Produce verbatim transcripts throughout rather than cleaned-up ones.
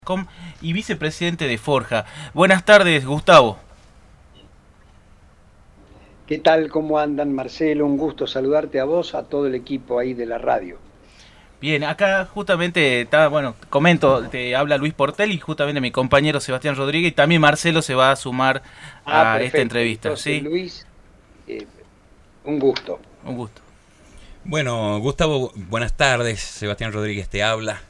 Com y vicepresidente de Forja. Buenas tardes, Gustavo. ¿Qué tal? ¿Cómo andan, Marcelo? Un gusto saludarte a vos, a todo el equipo ahí de la radio. Bien, acá justamente, está, bueno, comento, te habla Luis Portel y justamente mi compañero Sebastián Rodríguez y también Marcelo se va a sumar Ah, a esta perfecto. entrevista, Entonces, ¿sí? Luis, eh, un gusto. Un gusto. Bueno, Gustavo, buenas tardes. Sebastián Rodríguez te habla.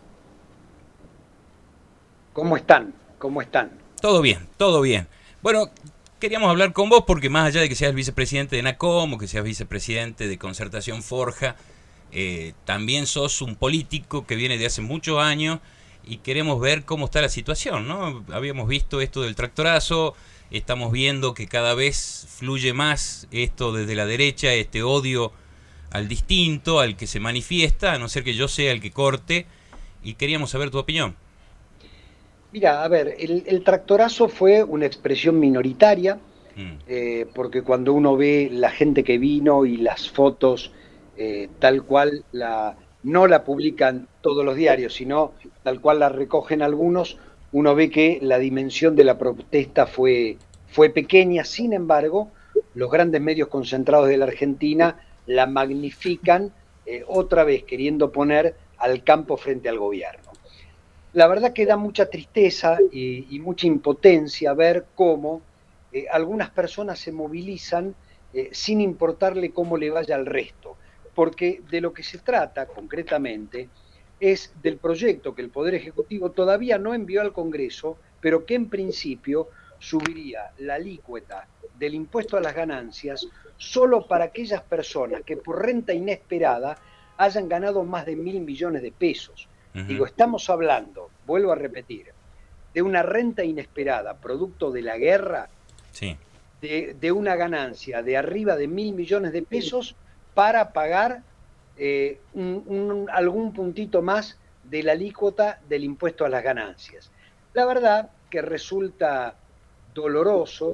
¿Cómo están? ¿Cómo están? Todo bien, todo bien. Bueno, queríamos hablar con vos porque más allá de que seas vicepresidente de NACOM o que seas vicepresidente de Concertación Forja, eh, también sos un político que viene de hace muchos años y queremos ver cómo está la situación, ¿no? Habíamos visto esto del tractorazo, estamos viendo que cada vez fluye más esto desde la derecha, este odio al distinto, al que se manifiesta, a no ser que yo sea el que corte, y queríamos saber tu opinión. Mira, a ver, el, el tractorazo fue una expresión minoritaria, Mm. eh, porque cuando uno ve la gente que vino y las fotos, eh, tal cual la, no la publican todos los diarios, sino tal cual la recogen algunos, uno ve que la dimensión de la protesta fue, fue pequeña. Sin embargo, los grandes medios concentrados de la Argentina la magnifican, eh, otra vez queriendo poner al campo frente al gobierno. La verdad que da mucha tristeza y, y mucha impotencia ver cómo eh, algunas personas se movilizan eh, sin importarle cómo le vaya al resto, porque de lo que se trata concretamente es del proyecto que el Poder Ejecutivo todavía no envió al Congreso, pero que en principio subiría la alícuota del impuesto a las ganancias solo para aquellas personas que por renta inesperada hayan ganado más de mil millones de pesos. Uh-huh. Digo, estamos hablando, vuelvo a repetir, de una renta inesperada, producto de la guerra, Sí. de, de una ganancia de arriba de mil millones de pesos para pagar eh, un, un, algún puntito más de la alícuota del impuesto a las ganancias. La verdad que resulta doloroso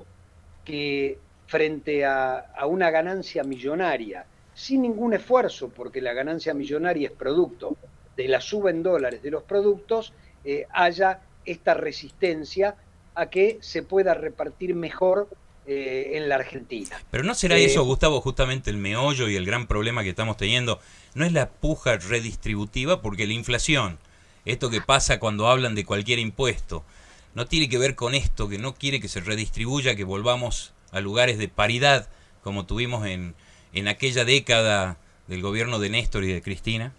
que frente a, a una ganancia millonaria, sin ningún esfuerzo, porque la ganancia millonaria es producto de la suba en dólares de los productos, eh, haya esta resistencia a que se pueda repartir mejor eh, en la Argentina. Pero ¿no será Eh, eso, Gustavo, justamente el meollo y el gran problema que estamos teniendo? ¿No es la puja redistributiva? Porque la inflación, esto que pasa cuando hablan de cualquier impuesto, no tiene que ver con esto, que no quiere que se redistribuya, que volvamos a lugares de paridad como tuvimos en, en aquella década del gobierno de Néstor y de Cristina.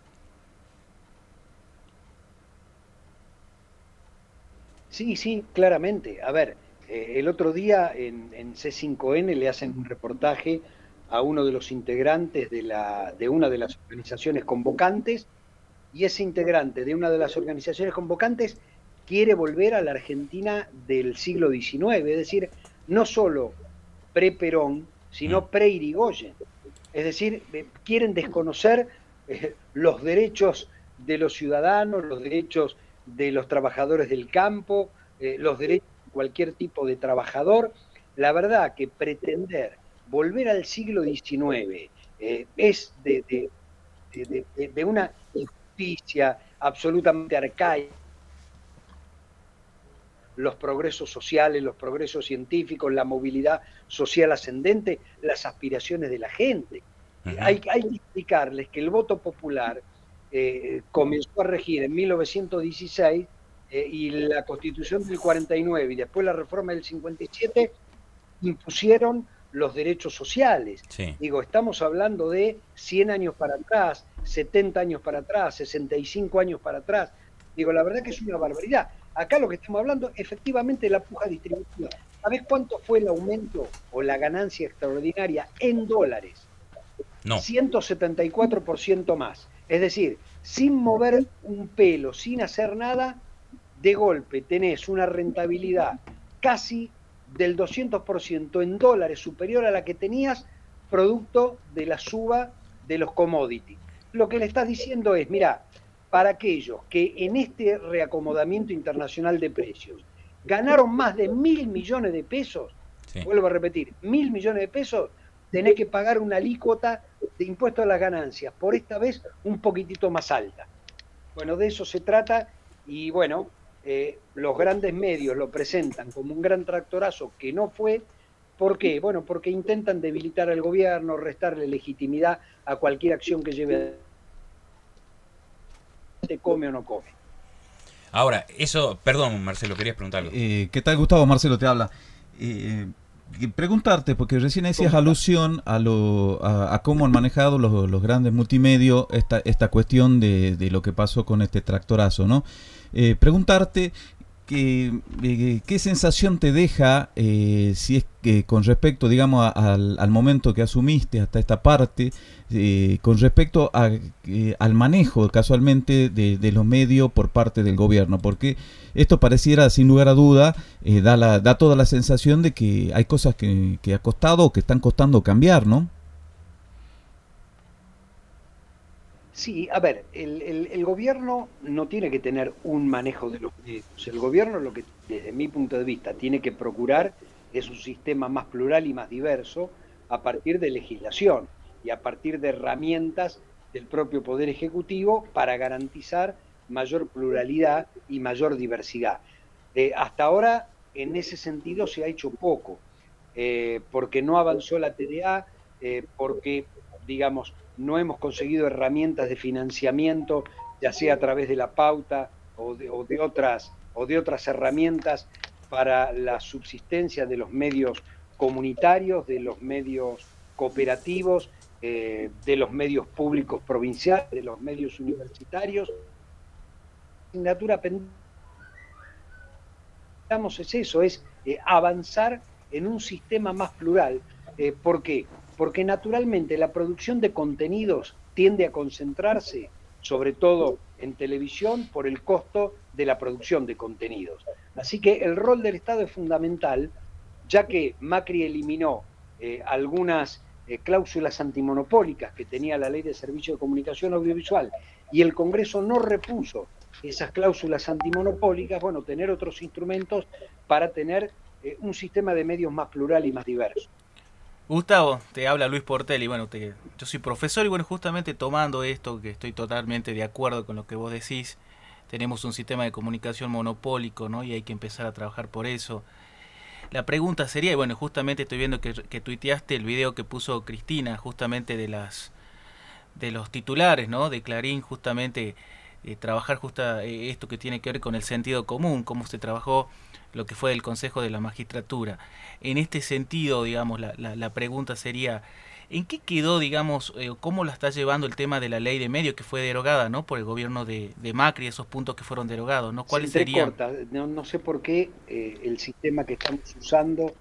Sí, sí, claramente. A ver, eh, el otro día en, en C cinco N le hacen un reportaje a uno de los integrantes de, la, de una de las organizaciones convocantes, y ese integrante de una de las organizaciones convocantes quiere volver a la Argentina del siglo diecinueve, es decir, no solo pre-Perón, Mm. sino pre-Irigoyen. Es decir, eh, quieren desconocer eh, los derechos de los ciudadanos, los derechos de los trabajadores del campo, eh, los derechos de cualquier tipo de trabajador. La verdad que pretender volver al siglo diecinueve eh, es de, de, de, de, de una injusticia absolutamente arcaica. Los progresos sociales, los progresos científicos, la movilidad social ascendente, las aspiraciones de la gente. Eh, Uh-huh. hay, hay que explicarles que el voto popular eh, comenzó a regir en mil novecientos dieciséis eh, y la Constitución del cuarenta y nueve y después la reforma del cincuenta y siete impusieron los derechos sociales. Sí. Digo, estamos hablando de cien años para atrás, setenta años para atrás, sesenta y cinco años para atrás. Digo, la verdad que es una barbaridad. Acá lo que estamos hablando, efectivamente, es la puja distributiva. ¿Sabés cuánto fue el aumento o la ganancia extraordinaria en dólares? No. ciento setenta y cuatro por ciento más. Es decir, sin mover un pelo, sin hacer nada, de golpe tenés una rentabilidad casi del doscientos por ciento en dólares superior a la que tenías producto de la suba de los commodities. Lo que le estás diciendo es, mira, para aquellos que en este reacomodamiento internacional de precios ganaron más de mil millones de pesos, Sí. vuelvo a repetir, mil millones de pesos, tenés que pagar una alícuota de impuesto a las ganancias, por esta vez un poquitito más alta. Bueno, de eso se trata y bueno, eh, los grandes medios lo presentan como un gran tractorazo que no fue. ¿Por qué? Bueno, porque intentan debilitar al gobierno, restarle legitimidad a cualquier acción que lleve a come o no come. Ahora, eso, perdón Marcelo, querías preguntarlo. Eh, ¿Qué tal, Gustavo? Marcelo te habla. Eh, preguntarte, porque recién hacías alusión a, lo, a, a cómo han manejado los, los grandes multimedios esta, esta cuestión de, de lo que pasó con este tractorazo, ¿no? Eh, preguntarte que, eh, qué sensación te deja, eh, si es que con respecto, digamos, a, al, al momento que asumiste hasta esta parte, eh, con respecto a, eh, al manejo casualmente de, de los medios por parte del gobierno, porque esto pareciera, sin lugar a duda, eh, da, la, da toda la sensación de que hay cosas que, que ha costado o que están costando cambiar, ¿no? Sí, a ver, el, el, el gobierno no tiene que tener un manejo de los medios. El gobierno, lo que desde mi punto de vista tiene que procurar es un sistema más plural y más diverso a partir de legislación y a partir de herramientas del propio Poder Ejecutivo para garantizar mayor pluralidad y mayor diversidad. Eh, hasta ahora, en ese sentido, se ha hecho poco, eh, porque no avanzó la T D A, eh, porque, digamos, no hemos conseguido herramientas de financiamiento, ya sea a través de la pauta o de, o de, otras, o de otras herramientas para la subsistencia de los medios comunitarios, de los medios cooperativos, eh, de los medios públicos provinciales, de los medios universitarios. La asignatura pendiente es eso, es eh, avanzar en un sistema más plural. Eh, ¿Por qué? Porque naturalmente la producción de contenidos tiende a concentrarse, sobre todo en televisión, por el costo de la producción de contenidos. Así que el rol del Estado es fundamental, ya que Macri eliminó eh, algunas eh, cláusulas antimonopólicas que tenía la Ley de Servicios de Comunicación Audiovisual y el Congreso no repuso esas cláusulas antimonopólicas, bueno, tener otros instrumentos para tener eh, un sistema de medios más plural y más diverso. Gustavo, te habla Luis Portelli. Bueno, te, yo soy profesor y bueno, justamente tomando esto, que estoy totalmente de acuerdo con lo que vos decís, tenemos un sistema de comunicación monopólico, ¿no? Y hay que empezar a trabajar por eso. La pregunta sería, y bueno, justamente estoy viendo que, que tuiteaste el video que puso Cristina, justamente de las de los titulares, ¿no? De Clarín, justamente eh, trabajar justa eh, esto que tiene que ver con el sentido común, cómo se trabajó lo que fue el Consejo de la Magistratura. En este sentido, digamos, la, la, la pregunta sería, ¿en qué quedó, digamos, eh, cómo la está llevando el tema de la ley de medios que fue derogada, ¿no? Por el gobierno de, de Macri, esos puntos que fueron derogados, ¿no? ¿Cuáles se serían? No, no sé por qué eh, el sistema que estamos usando,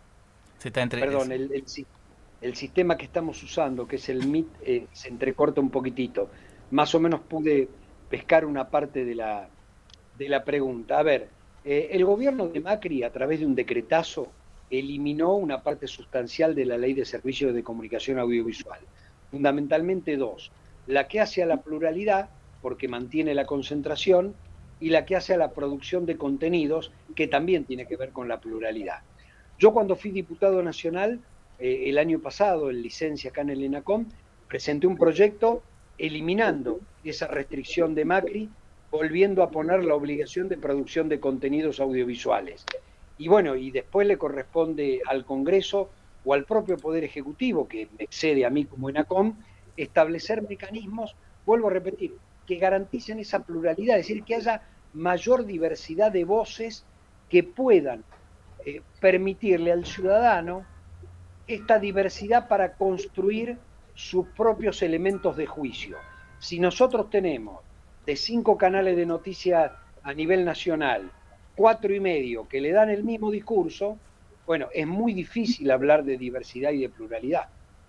se está entre... perdón, el, el, el sistema que estamos usando, que es el M I T, eh, se entrecorta un poquitito. Más o menos pude pescar una parte de la, de la pregunta. A ver, eh, el gobierno de Macri, a través de un decretazo, eliminó una parte sustancial de la Ley de Servicios de Comunicación Audiovisual. Fundamentalmente dos. La que hace a la pluralidad, porque mantiene la concentración, y la que hace a la producción de contenidos, que también tiene que ver con la pluralidad. Yo cuando fui diputado nacional, eh, el año pasado, en licencia acá en el ENACOM, presenté un proyecto eliminando esa restricción de Macri, volviendo a poner la obligación de producción de contenidos audiovisuales. Y bueno, y después le corresponde al Congreso o al propio Poder Ejecutivo, que me excede a mí como ENACOM, establecer mecanismos, vuelvo a repetir, que garanticen esa pluralidad, es decir, que haya mayor diversidad de voces que puedan eh, permitirle al ciudadano esta diversidad para construir sus propios elementos de juicio. Si nosotros tenemos de cinco canales de noticias a nivel nacional, cuatro y medio que le dan el mismo discurso, bueno, es muy difícil hablar de diversidad y de pluralidad.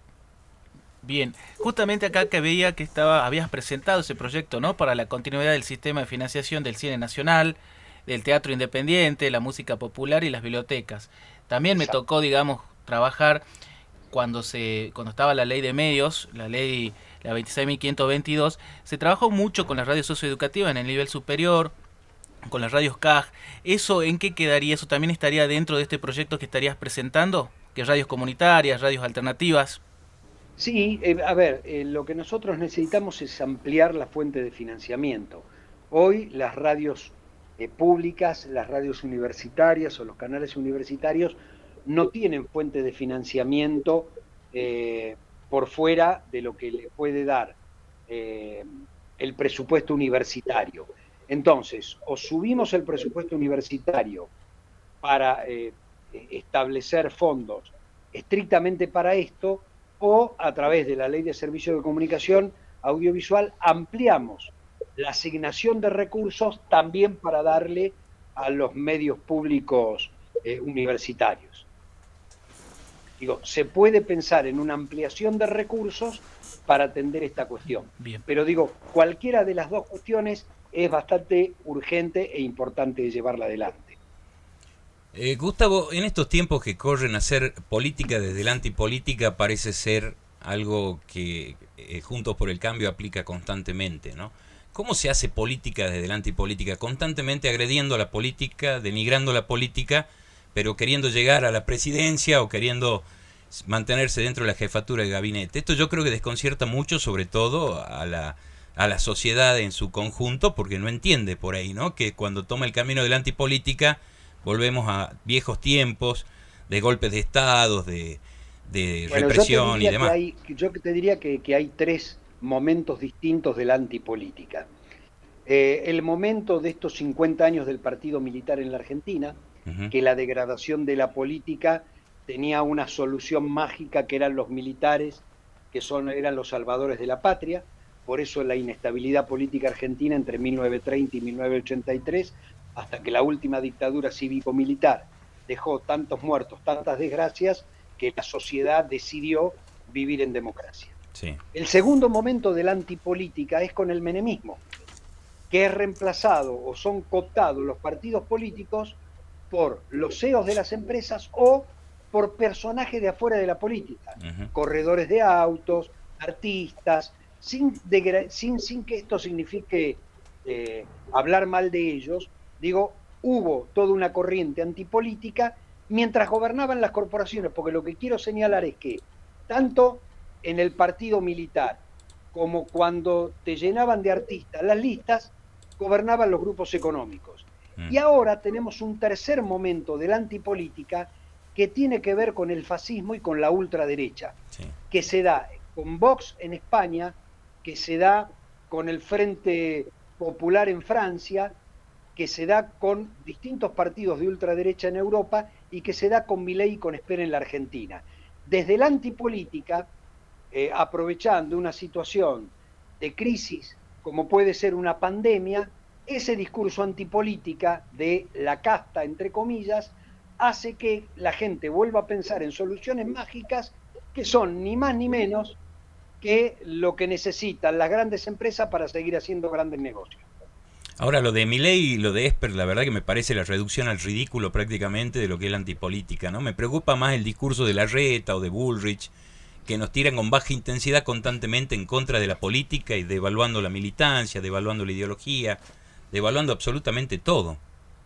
Bien, justamente acá que veía que estaba, habías presentado ese proyecto, ¿no? Para la continuidad del sistema de financiación del cine nacional, del teatro independiente, la música popular y las bibliotecas. También Exacto. me tocó, digamos, trabajar cuando se cuando estaba la ley de medios, la ley la veintiséis mil quinientos veintidós, se trabajó mucho con las radios socioeducativas en el nivel superior, con las radios C A G. ¿Eso en qué quedaría? ¿Eso también estaría dentro de este proyecto que estarías presentando? ¿Que radios comunitarias, radios alternativas? Sí, eh, a ver, eh, lo que nosotros necesitamos es ampliar la fuente de financiamiento. Hoy las radios eh, públicas, las radios universitarias o los canales universitarios no tienen fuente de financiamiento eh, por fuera de lo que le puede dar eh, el presupuesto universitario. Entonces, o subimos el presupuesto universitario para eh, establecer fondos estrictamente para esto, o a través de la Ley de Servicios de Comunicación Audiovisual ampliamos la asignación de recursos también para darle a los medios públicos eh, universitarios. Digo, se puede pensar en una ampliación de recursos para atender esta cuestión. Bien. Pero digo, cualquiera de las dos cuestiones es bastante urgente e importante llevarla adelante. Eh, Gustavo, en estos tiempos que corren, hacer política desde la antipolítica parece ser algo que eh, Juntos por el Cambio aplica constantemente, ¿no? ¿Cómo se hace política desde la antipolítica? Constantemente agrediendo a la política, denigrando la política, pero queriendo llegar a la presidencia o queriendo mantenerse dentro de la jefatura de gabinete. Esto yo creo que desconcierta mucho, sobre todo a la, a la sociedad en su conjunto, porque no entiende por ahí, ¿no? Que cuando toma el camino de la antipolítica volvemos a viejos tiempos de golpes de estados, de, de bueno, represión y demás. Que hay, yo te diría que, que hay tres momentos distintos de la antipolítica. Eh, el momento de estos cincuenta años del partido militar en la Argentina, uh-huh. que la degradación de la política tenía una solución mágica, que eran los militares, que son, eran los salvadores de la patria. Por eso la inestabilidad política argentina entre mil novecientos treinta y mil novecientos ochenta y tres, hasta que la última dictadura cívico-militar dejó tantos muertos, tantas desgracias, que la sociedad decidió vivir en democracia. Sí. El segundo momento de la antipolítica es con el menemismo, que es reemplazado o son cooptados los partidos políticos por los C E Os de las empresas o por personajes de afuera de la política, uh-huh. corredores de autos, artistas, sin, de, sin, sin que esto signifique eh, hablar mal de ellos. Digo, hubo toda una corriente antipolítica mientras gobernaban las corporaciones, porque lo que quiero señalar es que tanto en el partido militar como cuando te llenaban de artistas las listas, gobernaban los grupos económicos. Mm. Y ahora tenemos un tercer momento de la antipolítica que tiene que ver con el fascismo y con la ultraderecha, sí. que se da con Vox en España, que se da con el Frente Popular en Francia, que se da con distintos partidos de ultraderecha en Europa y que se da con Milei y con Esper en la Argentina. Desde la antipolítica, eh, aprovechando una situación de crisis como puede ser una pandemia, ese discurso antipolítica de la casta, entre comillas, hace que la gente vuelva a pensar en soluciones mágicas que son ni más ni menos que lo que necesitan las grandes empresas para seguir haciendo grandes negocios. Ahora, lo de Milei y lo de Esper, la verdad que me parece la reducción al ridículo prácticamente de lo que es la antipolítica, ¿no? Me preocupa más el discurso de Larreta o de Bullrich, que nos tiran con baja intensidad constantemente en contra de la política y devaluando la militancia, devaluando la ideología, devaluando absolutamente todo.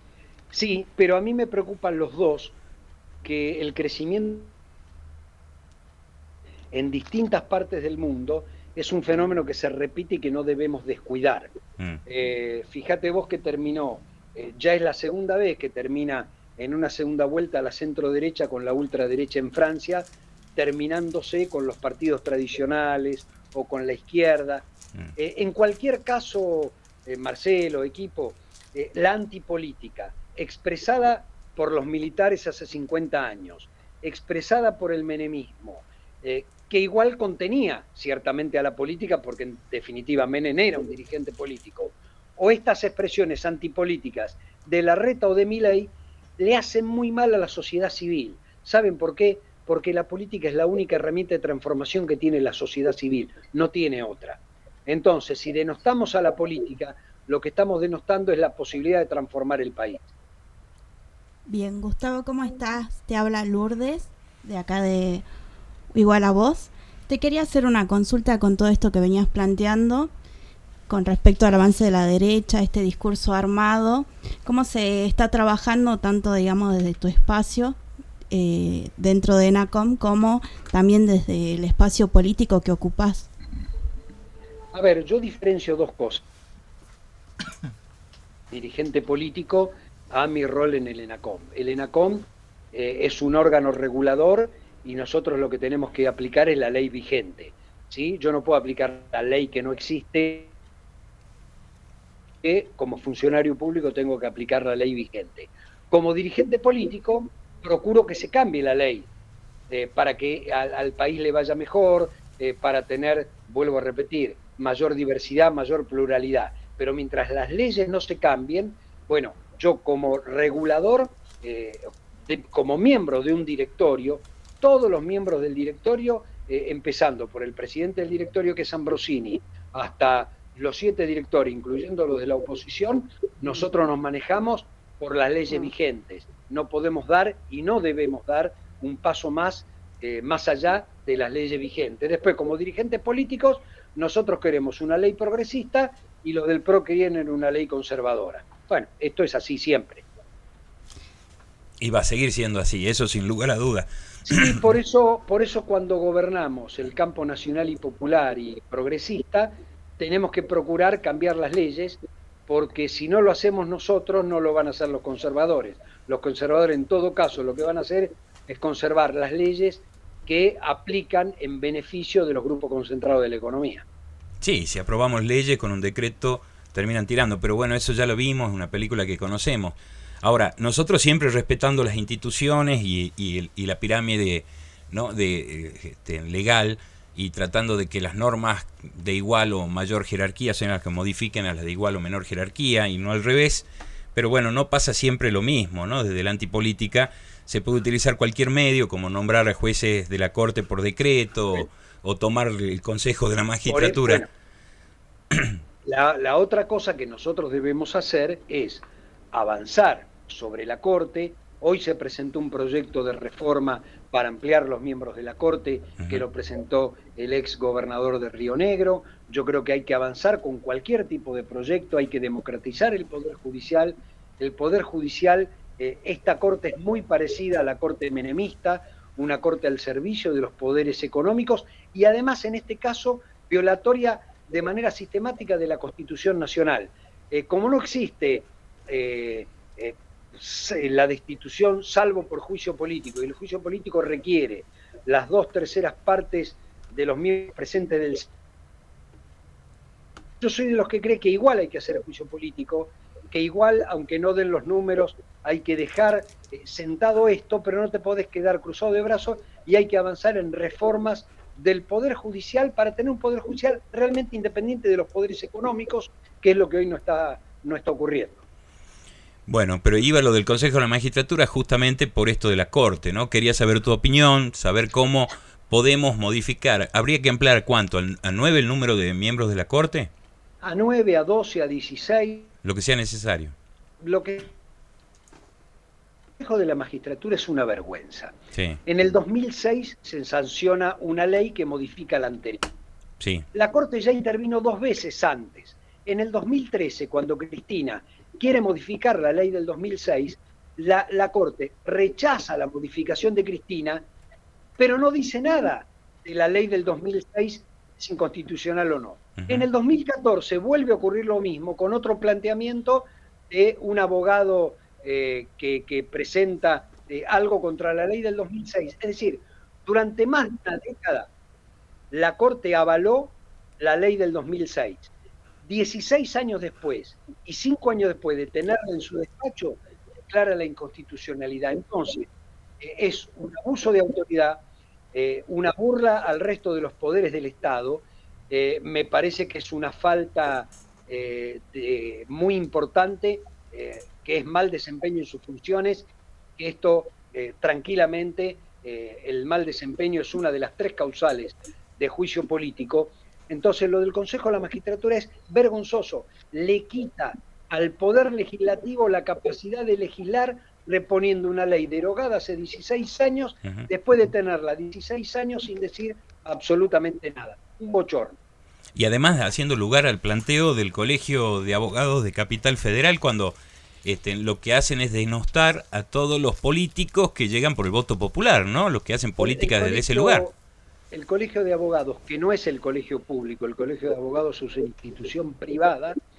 Sí, pero a mí me preocupan los dos, que el crecimiento en distintas partes del mundo es un fenómeno que se repite y que no debemos descuidar. Mm. Eh, fíjate vos que terminó, eh, ya es la segunda vez que termina en una segunda vuelta la centro derecha con la ultraderecha en Francia, terminándose con los partidos tradicionales o con la izquierda. Mm. Eh, en cualquier caso, eh, Marcelo, equipo, eh, la antipolítica expresada por los militares hace cincuenta años, expresada por el menemismo, eh, que igual contenía ciertamente a la política, porque en definitiva Menem era un dirigente político, o estas expresiones antipolíticas de Larreta o de Milei, le hacen muy mal a la sociedad civil. ¿Saben por qué? Porque la política es la única herramienta de transformación que tiene la sociedad civil, no tiene otra. Entonces, si denostamos a la política, lo que estamos denostando es la posibilidad de transformar el país. Bien, Gustavo, ¿cómo estás? Te habla Lourdes, de acá de Igual a Vos. Te quería hacer una consulta con todo esto que venías planteando con respecto al avance de la derecha, este discurso armado. ¿Cómo se está trabajando tanto, digamos, desde tu espacio eh, dentro de ENACOM como también desde el espacio político que ocupás? A ver, yo diferencio dos cosas. dirigente político a mi rol en el ENACOM. El ENACOM eh, es un órgano regulador y nosotros lo que tenemos que aplicar es la ley vigente, ¿sí? Yo no puedo aplicar la ley que no existe, que como funcionario público tengo que aplicar la ley vigente. Como dirigente político, procuro que se cambie la ley eh, para que al, al país le vaya mejor, eh, para tener, vuelvo a repetir, mayor diversidad, mayor pluralidad. Pero mientras las leyes no se cambien, bueno, yo como regulador, eh, de, como miembro de un directorio, todos los miembros del directorio, eh, empezando por el presidente del directorio, que es Ambrosini, hasta los siete directores, incluyendo los de la oposición, nosotros nos manejamos por las leyes vigentes. No podemos dar y no debemos dar un paso más, eh, más allá de las leyes vigentes. Después, como dirigentes políticos, nosotros queremos una ley progresista y los del P R O quieren una ley conservadora. Bueno, esto es así siempre. Y va a seguir siendo así, eso sin lugar a duda. Sí, por eso, por eso cuando gobernamos el campo nacional y popular y progresista, tenemos que procurar cambiar las leyes, porque si no lo hacemos nosotros, no lo van a hacer los conservadores. Los conservadores, en todo caso, lo que van a hacer es conservar las leyes que aplican en beneficio de los grupos concentrados de la economía. Sí, si aprobamos leyes con un decreto, terminan tirando, pero bueno, eso ya lo vimos, una película que conocemos. Ahora, nosotros siempre respetando las instituciones y, y, y la pirámide, ¿no?, de, este, legal, y tratando de que las normas de igual o mayor jerarquía sean las que modifiquen a las de igual o menor jerarquía y no al revés. Pero bueno, no pasa siempre lo mismo, ¿no? Desde la antipolítica se puede utilizar cualquier medio, como nombrar a jueces de la Corte por decreto, sí, o, o tomar el consejo de la magistratura. Bueno, la, la otra cosa que nosotros debemos hacer es avanzar sobre la Corte. Hoy se presentó un proyecto de reforma para ampliar los miembros de la Corte, uh-huh, que lo presentó el ex gobernador de Río Negro. Yo creo que hay que avanzar con cualquier tipo de proyecto, hay que democratizar el Poder Judicial. El Poder Judicial, eh, esta Corte es muy parecida a la Corte menemista, una Corte al servicio de los poderes económicos y además en este caso violatoria de manera sistemática de la Constitución Nacional. Eh, como no existe eh, eh, la destitución salvo por juicio político, y el juicio político requiere las dos terceras partes de los miembros presentes del... Yo soy de los que cree que igual hay que hacer el juicio político, que igual, aunque no den los números, hay que dejar eh, sentado esto, pero no te podés quedar cruzado de brazos y hay que avanzar en reformas del Poder Judicial para tener un Poder Judicial realmente independiente de los poderes económicos, que es lo que hoy no está, no está ocurriendo. Bueno, pero iba lo del Consejo de la Magistratura justamente por esto de la Corte, ¿no? Quería saber tu opinión, saber cómo podemos modificar. ¿Habría que ampliar cuánto? ¿A nueve el número de miembros de la Corte? A nueve, a doce, a dieciséis. Lo que sea necesario. Lo que... El Consejo de la Magistratura es una vergüenza. Sí. En el dos mil seis se sanciona una ley que modifica la anterior. Sí. La Corte ya intervino dos veces antes. En el dos mil trece, cuando Cristina quiere modificar la ley del dos mil seis, la, la Corte rechaza la modificación de Cristina, pero no dice nada de la ley del dos mil seis, si inconstitucional o no. Uh-huh. En el dos mil catorce vuelve a ocurrir lo mismo, con otro planteamiento de un abogado eh, que, que presenta eh, algo contra la ley del dos mil seis. Es decir, durante más de una década, la Corte avaló la ley del dos mil seis. dieciséis años después y cinco años después de tenerla en su despacho, declara la inconstitucionalidad. Entonces, eh, es un abuso de autoridad, eh, una burla al resto de los poderes del Estado. Eh, me parece que es una falta eh, de, muy importante, eh, que es mal desempeño en sus funciones, que esto eh, tranquilamente, eh, el mal desempeño es una de las tres causales de juicio político. Entonces lo del Consejo de la Magistratura es vergonzoso, le quita al Poder Legislativo la capacidad de legislar reponiendo una ley derogada hace dieciséis años, uh-huh, después de tenerla dieciséis años sin decir absolutamente nada, un bochorno. Y además haciendo lugar al planteo del Colegio de Abogados de Capital Federal cuando este, lo que hacen es denostar a todos los políticos que llegan por el voto popular, ¿no? Los que hacen política desde ese lugar. El Colegio de Abogados, que no es el colegio público, el Colegio de Abogados es una institución privada,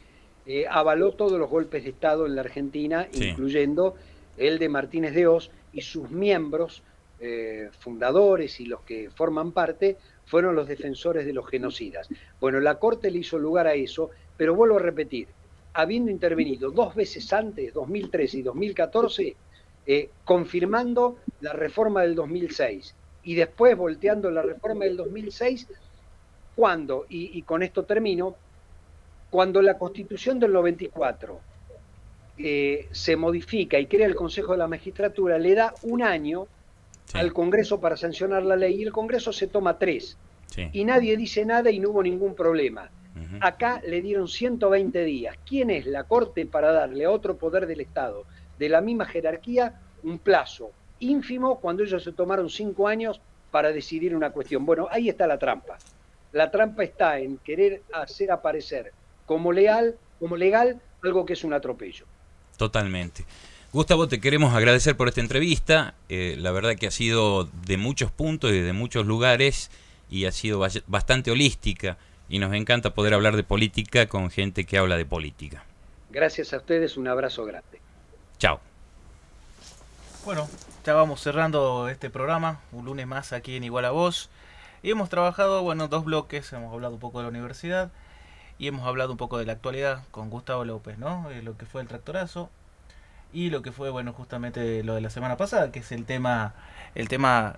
eh, avaló todos los golpes de Estado en la Argentina, sí. incluyendo el de Martínez de Hoz, y sus miembros eh, fundadores y los que forman parte fueron los defensores de los genocidas. Bueno, la Corte le hizo lugar a eso, pero vuelvo a repetir, habiendo intervenido dos veces antes, dos mil trece y dos mil catorce, eh, confirmando la reforma del dos mil seis y después volteando la reforma del dos mil seis, cuando, y, y con esto termino, cuando la Constitución del noventa y cuatro eh, se modifica y crea el Consejo de la Magistratura, le da un año sí. al Congreso para sancionar la ley, y el Congreso se toma tres. Sí. Y nadie dice nada y no hubo ningún problema. Uh-huh. Acá le dieron ciento veinte días. ¿Quién es la Corte para darle a otro poder del Estado, de la misma jerarquía, un plazo ínfimo cuando ellos se tomaron cinco años para decidir una cuestión? Bueno, ahí está la trampa. La trampa está en querer hacer aparecer como legal, como legal algo que es un atropello. Totalmente. Gustavo, te queremos agradecer por esta entrevista. Eh, la verdad que ha sido de muchos puntos y de muchos lugares y ha sido bastante holística. Y nos encanta poder hablar de política con gente que habla de política. Gracias a ustedes, un abrazo grande. Chao. Bueno, ya vamos cerrando este programa, un lunes más aquí en Igual a Vos. Y hemos trabajado, bueno, dos bloques, hemos hablado un poco de la universidad y hemos hablado un poco de la actualidad con Gustavo López, ¿no? Eh, lo que fue el tractorazo y lo que fue, bueno, justamente lo de la semana pasada, que es el tema, el tema